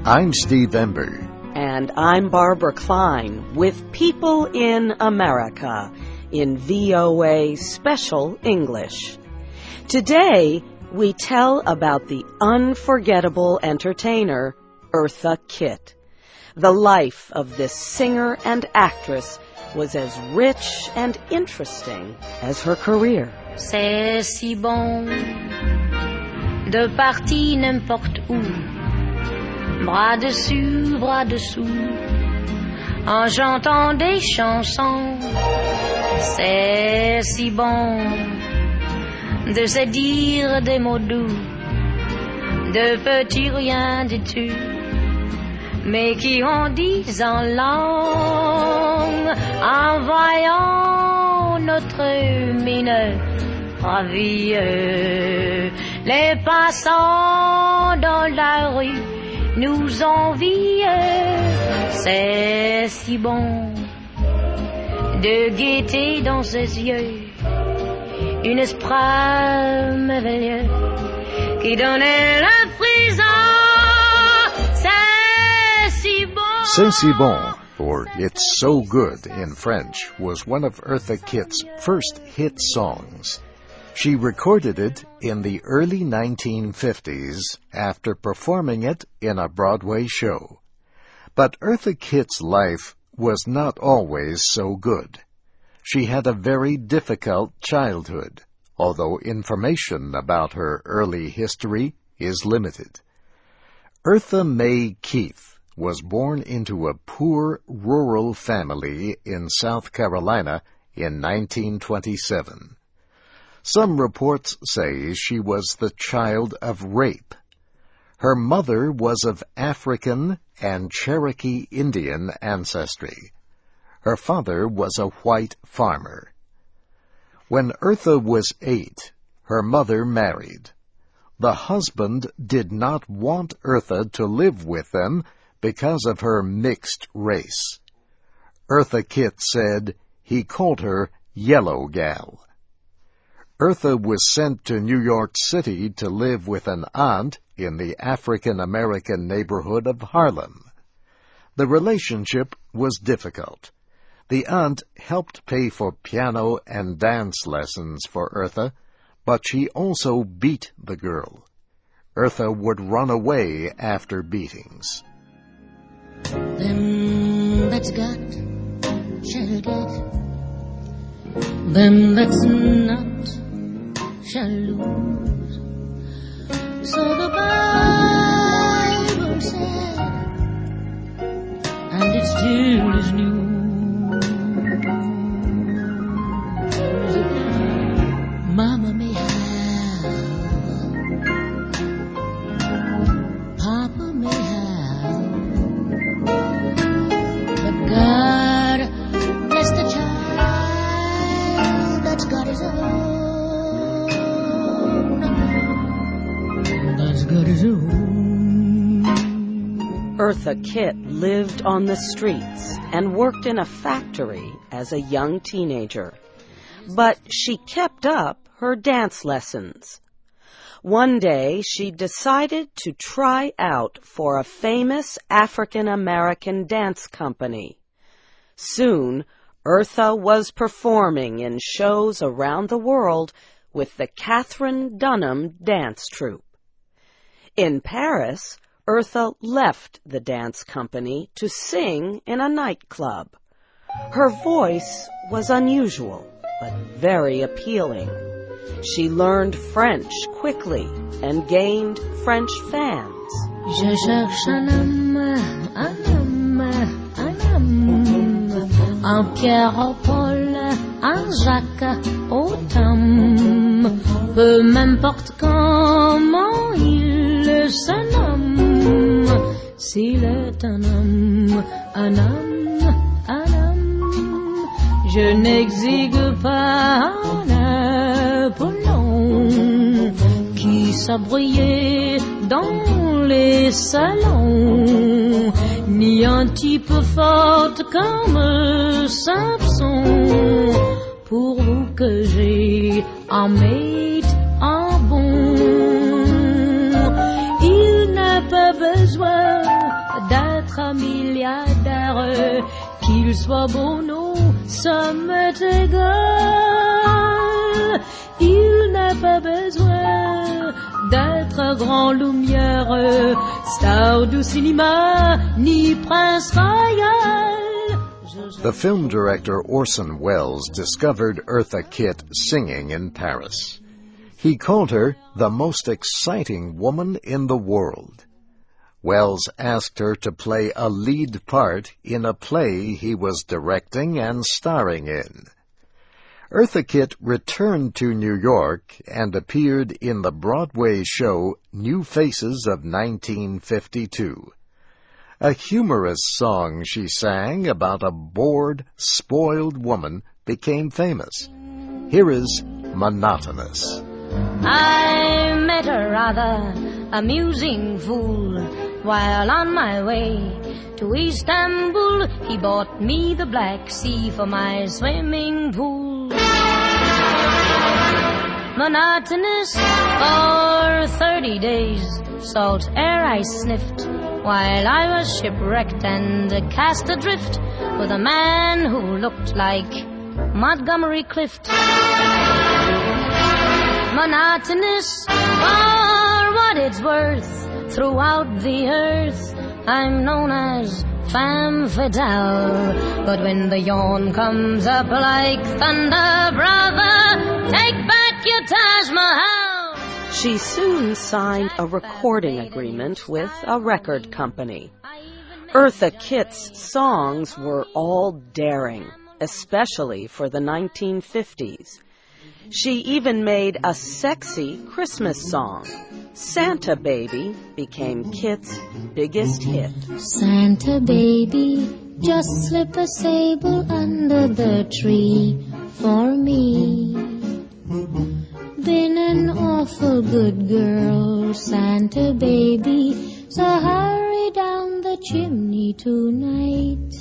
I'm Steve Ember. And I'm Barbara Klein with People in America in VOA Special English. Today, we tell about the unforgettable entertainer, Eartha Kitt. The life of this singer and actress was as rich and interesting as her career. C'est si bon de partir n'importe où, bras dessus, bras dessous, en chantant des chansons. C'est si bon de se dire des mots doux, de petits rien du tout, mais qui en disent en langue, en voyant notre mine ravie. Les passants dans la rue nous envient. C'est si bon de gaieté dans ses yeux, une esprit merveilleux qui donnait la frisson. C'est si bon. C'est si bon, or It's So Good in French, was one of Eartha Kitt's first hit songs. She recorded it in the early 1950s after performing it in a Broadway show. But Eartha Kitt's life was not always so good. She had a very difficult childhood, although information about her early history is limited. Eartha Mae Keith was born into a poor rural family in South Carolina in 1927. Some reports say she was the child of rape. Her mother was of African and Cherokee Indian ancestry. Her father was a white farmer. When Eartha was 8, her mother married. The husband did not want Eartha to live with them because of her mixed race. Eartha Kitt said he called her Yellow Gal. Eartha was sent to New York City to live with an aunt in the African-American neighborhood of Harlem. The relationship was difficult. The aunt helped pay for piano and dance lessons for Eartha, but she also beat the girl. Eartha would run away after beatings. Them that's got shall get, them that's not shall lose. So the Bible said, and it still is news. Mama may have, Papa may have, but God bless the child that's got his own. That's got his own. Eartha Kitt lived on the streets and worked in a factory as a young teenager. But she kept up her dance lessons. One day, she decided to try out for a famous African-American dance company. Soon, Eartha was performing in shows around the world with the Katherine Dunham Dance Troupe. In Paris, Eartha left the dance company to sing in a nightclub. Her voice was unusual, but very appealing. She learned French quickly and gained French fans. Je cherche un homme, un Pierre, au Paul, un Jacques, au Tom. Peu m'importe comment il se nomme, s'il est un homme, un homme, un homme. Je n'exigue pas un Apollon qui s'abreuillait dans les salons, ni un type fort comme Samson, pourvu que j'ai un mate, un bon. Il n'a pas besoin être milliardaire, qu'il soit beau, non, ça m'est égal. Il n'a pas besoin d'être grand lumière, star du cinéma, ni prince royal. The film director Orson Welles discovered Eartha Kitt singing in Paris. He called her the most exciting woman in the world. Welles asked her to play a lead part in a play he was directing and starring in. Eartha Kitt returned to New York and appeared in the Broadway show New Faces of 1952. A humorous song she sang about a bored, spoiled woman became famous. Here is Monotonous. I met a rather amusing fool while on my way to Istanbul. He bought me the Black Sea for my swimming pool. Monotonous for 30 days, salt air I sniffed while I was shipwrecked and cast adrift with a man who looked like Montgomery Clift. Monotonous for what it's worth, throughout the earth I'm known as femme fatale. But when the yawn comes up like thunder, brother, take back your Taj Mahal. She soon signed a recording agreement with a record company. Eartha Kitt's songs were all daring, especially for the 1950s. She even made a sexy Christmas song. Santa Baby became Kitt's biggest hit. Santa Baby, just slip a sable under the tree for me. Been an awful good girl, Santa Baby, so hurry down the chimney tonight.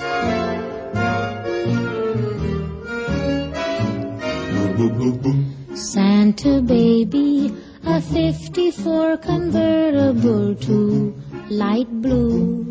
Santa Baby, a 54 convertible to light blue.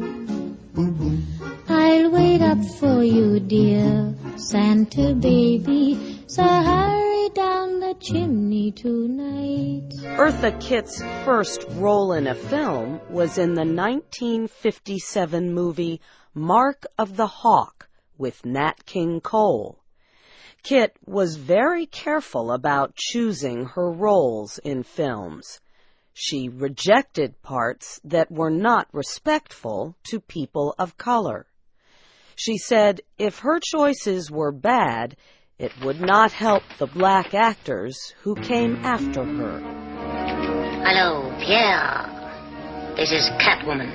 I'll wait up for you, dear Santa Baby, so hurry down the chimney tonight. Eartha Kitt's first role in a film was in the 1957 movie Mark of the Hawk with Nat King Cole. Kitt was very careful about choosing her roles in films. She rejected parts that were not respectful to people of color. She said if her choices were bad, it would not help the black actors who came after her. Hello, Pierre. This is Catwoman.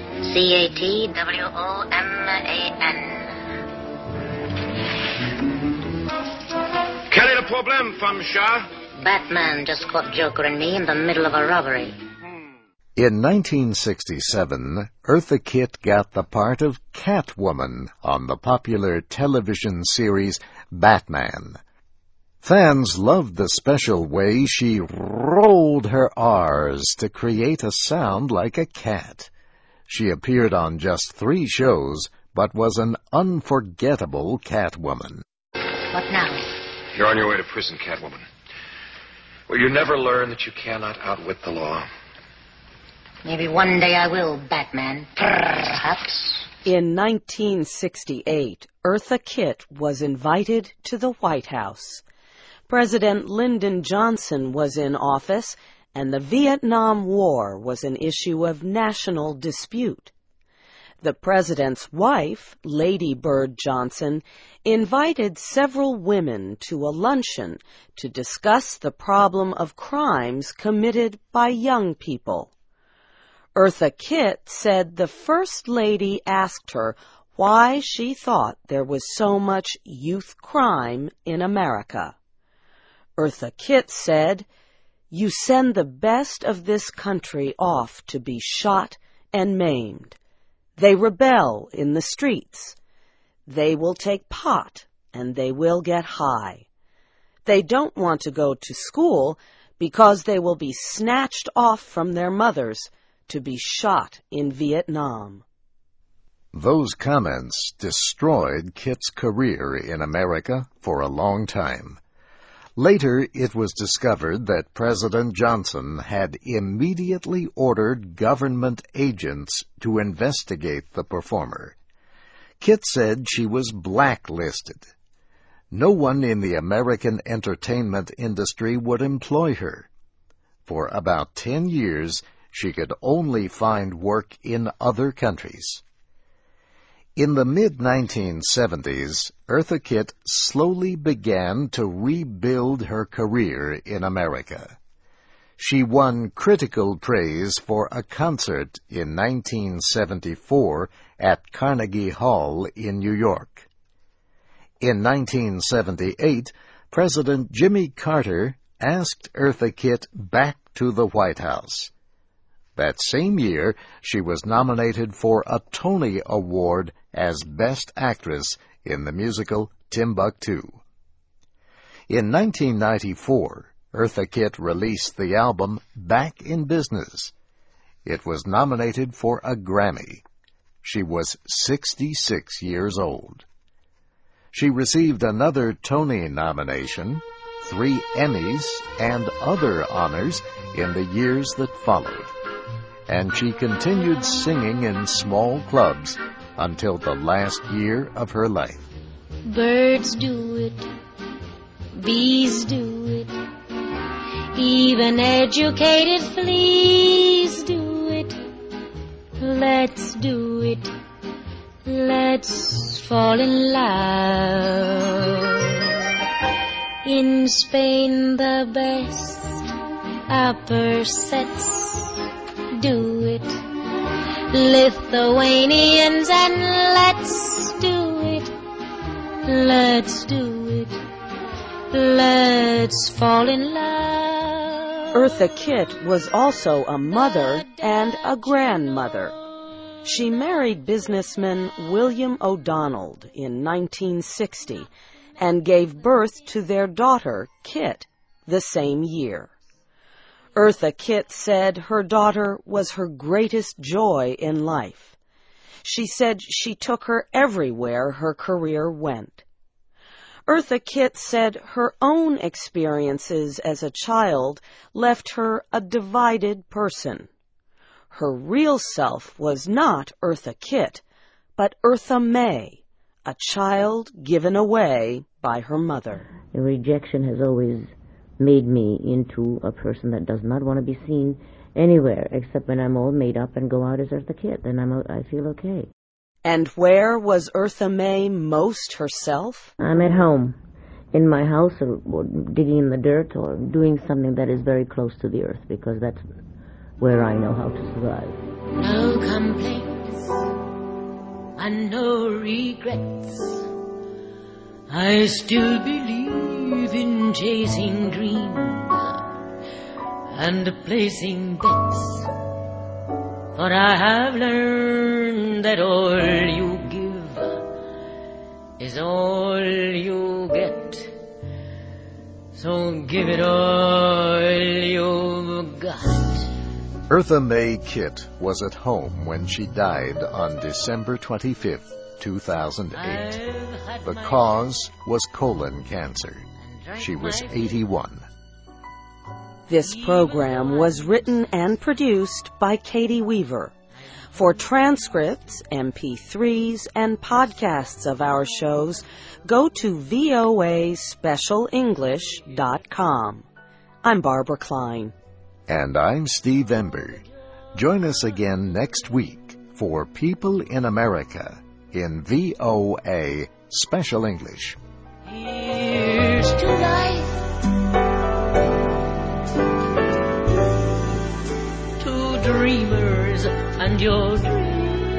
Catwoman. Quel est le problème, femme chat? Batman just caught Joker and me in the middle of a robbery. In 1967, Eartha Kitt got the part of Catwoman on the popular television series Batman. Fans loved the special way she rolled her R's to create a sound like a cat. She appeared on just 3 shows, but was an unforgettable Catwoman. What now? You're on your way to prison, Catwoman. Will you never learn that you cannot outwit the law? Maybe one day I will, Batman. Perhaps. In 1968, Eartha Kitt was invited to the White House. President Lyndon Johnson was in office, and the Vietnam War was an issue of national dispute. The president's wife, Lady Bird Johnson, invited several women to a luncheon to discuss the problem of crimes committed by young people. Eartha Kitt said the First Lady asked her why she thought there was so much youth crime in America. Eartha Kitt said, "You send the best of this country off to be shot and maimed. They rebel in the streets. They will take pot and they will get high. They don't want to go to school because they will be snatched off from their mothers to be shot in Vietnam." Those comments destroyed Kit's career in America for a long time. Later, it was discovered that President Johnson had immediately ordered government agents to investigate the performer. Kit said she was blacklisted. No one in the American entertainment industry would employ her. For about 10 years, she could only find work in other countries. In the mid-1970s, Eartha Kitt slowly began to rebuild her career in America. She won critical praise for a concert in 1974 at Carnegie Hall in New York. In 1978, President Jimmy Carter asked Eartha Kitt back to the White House. That same year, she was nominated for a Tony Award as Best Actress in the musical Timbuktu. In 1994, Eartha Kitt released the album Back in Business. It was nominated for a Grammy. She was 66 years old. She received another Tony nomination, 3 Emmys, and other honors in the years that followed. And she continued singing in small clubs until the last year of her life. Birds do it, bees do it, even educated fleas do it. Let's do it, let's fall in love. In Spain the best upper sets do it, Lithuanians, and let's do it, let's do it, let's fall in love. Eartha Kitt was also a mother and a grandmother. She married businessman William O'Donnell in 1960 and gave birth to their daughter, Kit, the same year. Eartha Kitt said her daughter was her greatest joy in life. She said she took her everywhere her career went. Eartha Kitt said her own experiences as a child left her a divided person. Her real self was not Eartha Kitt, but Eartha May, a child given away by her mother. The rejection has always made me into a person that does not want to be seen anywhere except when I'm all made up and go out as Eartha Kitt. Then I feel okay. And where was Eartha May most herself? I'm at home, in my house, or digging in the dirt, or doing something that is very close to the earth, because that's where I know how to survive. No complaints and no regrets. I still believe in chasing dreams and placing bets. For I have learned that all you give is all you get. So give it all you've got. Eartha May Kitt was at home when she died on December 25th, 2008. The cause was colon cancer. She was 81. This program was written and produced by Katie Weaver. For transcripts, MP3s, and podcasts of our shows, go to voaspecialenglish.com. I'm Barbara Klein. And I'm Steve Ember. Join us again next week for People in America in VOA Special English. Here's to life, to dreamers and your dreams.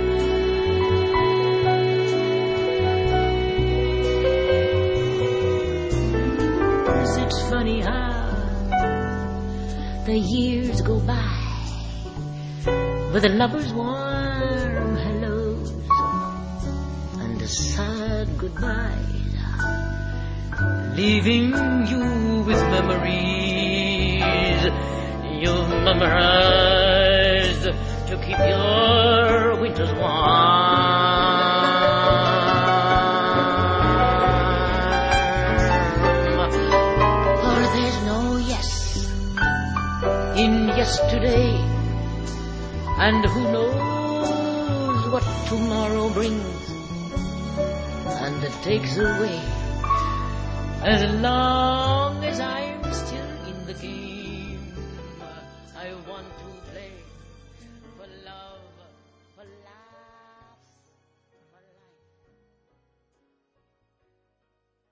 It's funny how the years go by with the lovers' warm hellos and the sad goodbyes, leaving you with memories you've memorized to keep your winters warm. For there's no yes in yesterday, and who knows what tomorrow brings and it takes away. As long as I'm still in the game, I want to play for love, for life.